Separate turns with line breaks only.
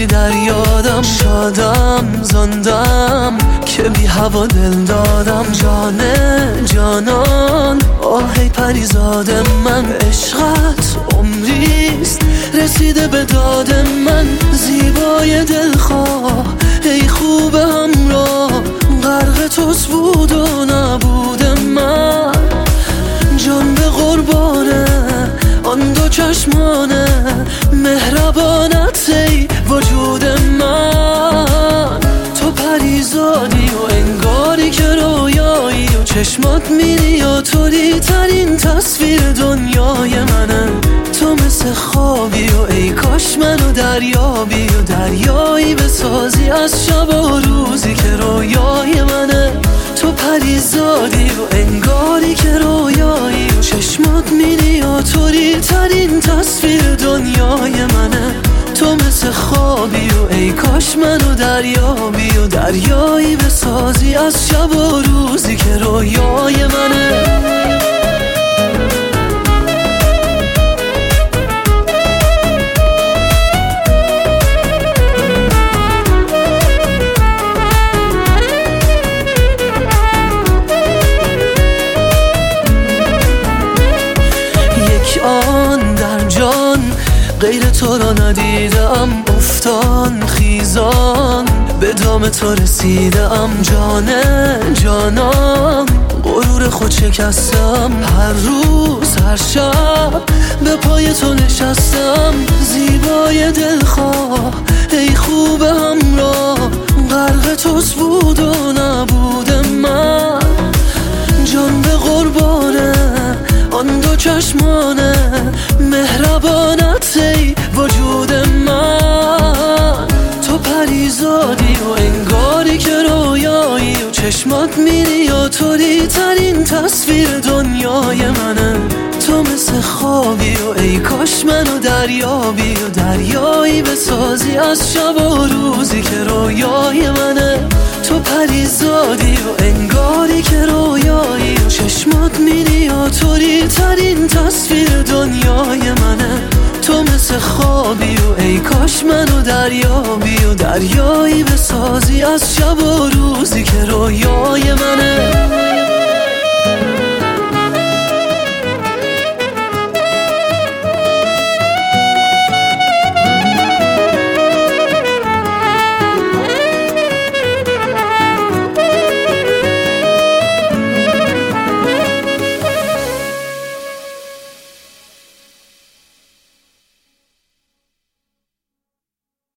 باشی در یادم. شادم زندم که بی هوا دل دادم. جانان آهی پریزاد من. عشقت عمریست رسیده به داد من. زیبای دلخواه ای خوب همراه، غرق توست بود و نبود من. جان به قربانه آن دو چشمانه، مهربانت ای وجود من. تو پریزادی و انگاری که رویایی و چشمات میری و طوری ترین تصویر دنیای منه. تو مثل خوابی و ای کاش منو دریابی و دریایی بسازی از شب و روزی که رویای منه. تو پریزادی و انگاری که رویایی و چشمات میری و طوری ترین تصویر دنیای منه. تو مثل خوابی و ای کاش منو دریابی و دریایی بسازی از شب و روزی که رویای منه. آن در جان غیر تو را ندیدم. افتان خیزان به دام تو رسیدم. جانان غرور خود شکستم. هر روز هر شب به پای تو نشستم. زیبای دلخواه ای خوب همراه، غرق توست بود و نبود من. جان به قربانه آن دو چشمانه، مهربانت ای وجود من. تو پریزادی و انگاری که رویایی و چشمات میری و طوری ترین تصویر دنیای منه. تو مثل خوابی و ای کاش منو دریابی و دریایی بسازی از شب و روزی که رویای منه. تو پریزادی و انگاری که رویایی و چشمات میری و طوری ترین تصویر دنیای منه. تو مثل خوابی و ای کاش منو دریابی و دریایی بسازی از شب و روزی که رویای منه.